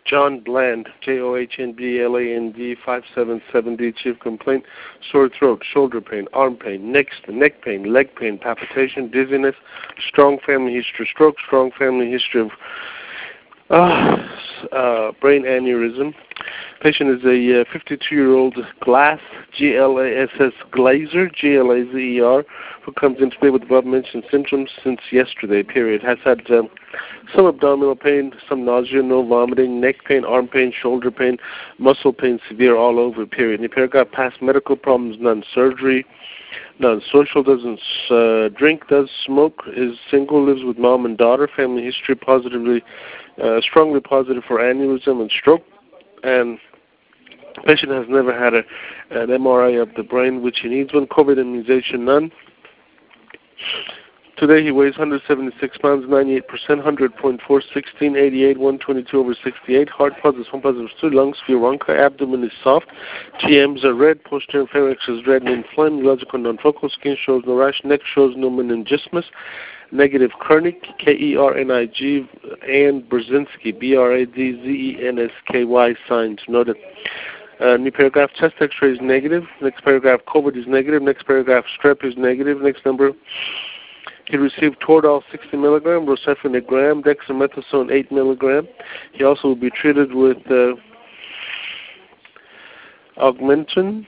John Bland, JOHNBLAND, 577D, chief complaint, sore throat, shoulder pain, arm pain, neck pain, leg pain, palpitation, dizziness, strong family history of stroke, strong family history of brain aneurysm. Patient is a 52-year-old Glass, Glass Glazer, Glazer, who comes in today with above-mentioned symptoms since yesterday, period. Has had some abdominal pain, some nausea, no vomiting, neck pain, arm pain, shoulder pain, muscle pain, severe all over, period. In the paragraph, past medical problems, none. Surgery, none. Social, doesn't drink, does smoke, is single, lives with mom and daughter. Family history, strongly positive for aneurysm and stroke. And patient has never had an MRI of the brain, which he needs one. COVID immunization, none. Today he weighs 176 pounds, 98%, 100.4, 16, 88, 122 over 68. Heart pulse is 1 positive 2. Lungs, Vironka. Abdomen is soft. GMs are red. Posterior pharynx is red and inflamed. Neurological non-focal. Skin shows no rash. Neck shows no meningismus. Negative Kernig, Kernig, and Brzezinski, Bradzenski, signs noted. New paragraph, chest x-ray is negative. Next paragraph, COVID is negative. Next paragraph, strep is negative. Next number, he received Toradol 60 milligram, Rocephin a gram, dexamethasone 8 milligram. He also will be treated with Augmentin,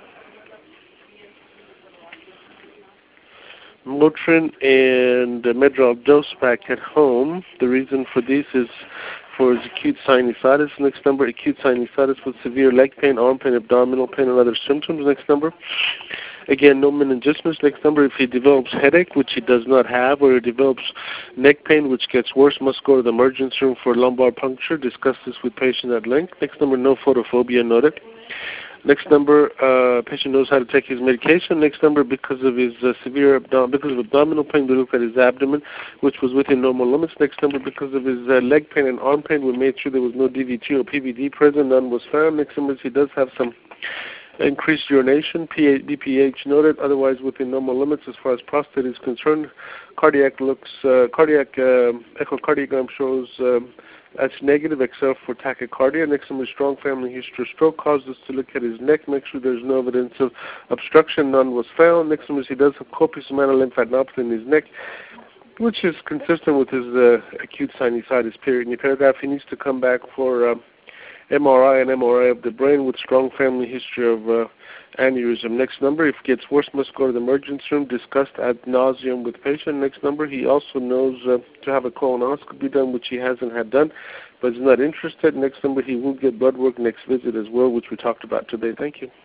Motrin, and Medrol dose pack at home. The reason for this is for his acute sinusitis. Next number, acute sinusitis with severe leg pain, arm pain, abdominal pain, and other symptoms. Next number, again, no meningismus. Next number, if he develops headache, which he does not have, or he develops neck pain, which gets worse, must go to the emergency room for lumbar puncture. Discuss this with patient at length. Next number, no photophobia noted. Next number, patient knows how to take his medication. Next number, because of his because of abdominal pain, we looked at his abdomen, which was within normal limits. Next number, because of his leg pain and arm pain, we made sure there was no DVT or PVD present. None was found. Next number, he does have some increased urination, BPH noted, otherwise within normal limits as far as prostate is concerned. Cardiac echocardiogram shows that's negative except for tachycardia. Next number, strong family history of stroke, caused us to look at his neck, make sure there's no evidence of obstruction, none was found. Next number, he does have copious amount of lymphadenopathy in his neck, which is consistent with his acute sinusitis, period. In the paragraph, he needs to come back for MRI and MRI of the brain with strong family history of aneurysm. Next number, if it gets worse, must go to the emergency room, discussed ad nauseum with patient. Next number, he also knows to have a colonoscopy done, which he hasn't had done, but is not interested. Next number, he will get blood work next visit as well, which we talked about today. Thank you.